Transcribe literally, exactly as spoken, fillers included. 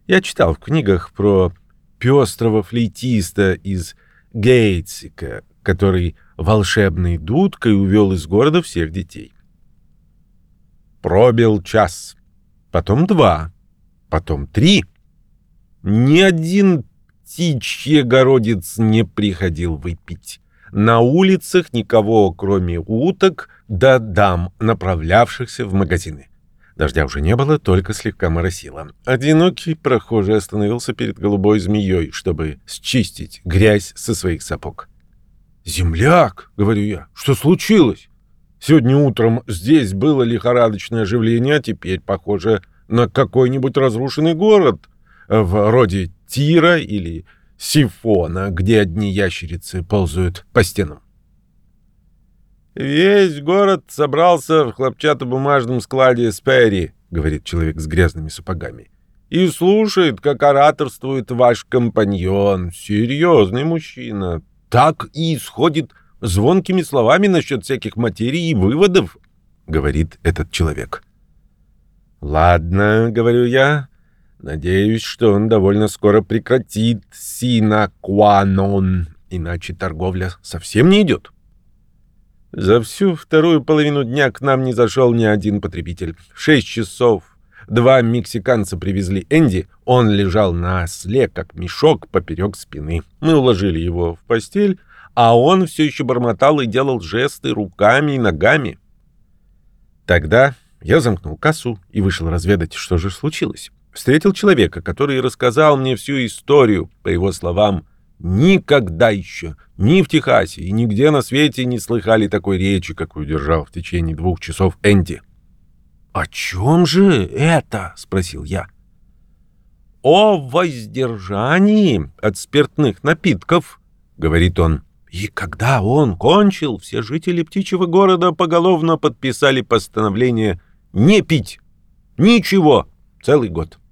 Я читал в книгах про пестрого флейтиста из Гейтсика, который волшебной дудкой увел из города всех детей. Пробил час, потом два, потом три. Ни один птичьегородец не приходил выпить. На улицах никого, кроме уток да дам, направлявшихся в магазины. Дождя уже не было, только слегка моросило. Одинокий прохожий остановился перед голубой змеей, чтобы счистить грязь со своих сапог. «Земляк!» — говорю я. «Что случилось? Сегодня утром здесь было лихорадочное оживление, а теперь похоже на какой-нибудь разрушенный город, вроде Тира или Сифона, где одни ящерицы ползают по стенам». «Весь город собрался в хлопчатобумажном складе Сперри», — говорит человек с грязными сапогами, «и слушает, как ораторствует ваш компаньон, серьезный мужчина. Так и исходит звонкими словами насчет всяких материй и выводов», — говорит этот человек. «Ладно», — говорю я, — «надеюсь, что он довольно скоро прекратит sine qua non, иначе торговля совсем не идет». За всю вторую половину дня к нам не зашел ни один потребитель. В шесть часов два мексиканца привезли Энди. Он лежал на осле, как мешок, поперек спины. Мы уложили его в постель, а он все еще бормотал и делал жесты руками и ногами. Тогда я замкнул кассу и вышел разведать, что же случилось. Встретил человека, который рассказал мне всю историю. По его словам, никогда еще ни в Техасе и нигде на свете не слыхали такой речи, какую держал в течение двух часов Энди. «О чем же это?» — спросил я. «О воздержании от спиртных напитков», — говорит он. И когда он кончил, все жители птичьего города поголовно подписали постановление не пить ничего целый год.